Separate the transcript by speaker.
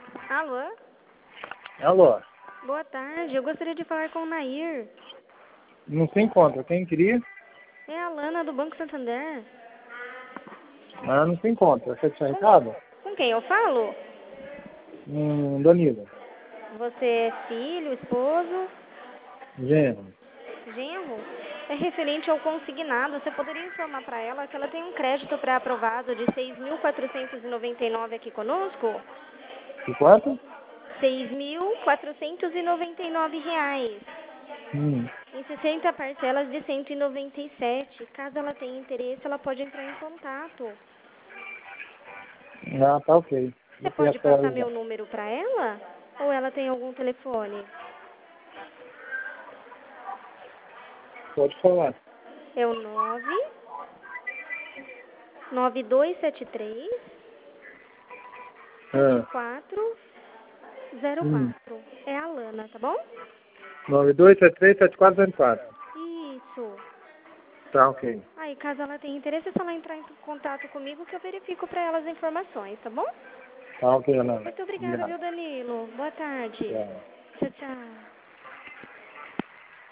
Speaker 1: Alô?
Speaker 2: Alô?
Speaker 1: Boa tarde, eu gostaria de falar com o Nair.
Speaker 2: Não se encontra. Quem queria?
Speaker 1: É a Lana do Banco Santander.
Speaker 2: Ah, não se encontra. Você tinha recado?
Speaker 1: Com quem eu falo?
Speaker 2: Danilo.
Speaker 1: Você é filho, esposo,
Speaker 2: Genro.
Speaker 1: genro? É referente ao consignado. Você poderia informar para ela que ela tem um crédito pré-aprovado de 6.499 aqui conosco?
Speaker 2: E quanto?
Speaker 1: R$ 6.499.
Speaker 2: Hum.
Speaker 1: Em 60 parcelas de 197. Caso ela tenha interesse, ela pode entrar em contato.
Speaker 2: Ah, tá ok.
Speaker 1: Você
Speaker 2: Eu
Speaker 1: pode
Speaker 2: peço pra ela
Speaker 1: passar
Speaker 2: ligar.
Speaker 1: meu número para ela? Ou ela tem algum telefone?
Speaker 2: Pode falar.
Speaker 1: É o 99273
Speaker 2: Ah.
Speaker 1: 7404. É a Lana, tá bom?
Speaker 2: 92737404.
Speaker 1: Isso.
Speaker 2: Tá ok.
Speaker 1: Aí, caso ela tenha interesse, é só ela entrar em contato comigo que eu verifico para ela as informações, tá bom?
Speaker 2: Tá ok, Ana.
Speaker 1: Muito obrigada,
Speaker 2: Obrigado.
Speaker 1: viu, Danilo? Boa tarde.
Speaker 2: Tchau.
Speaker 1: Tchau, tchau.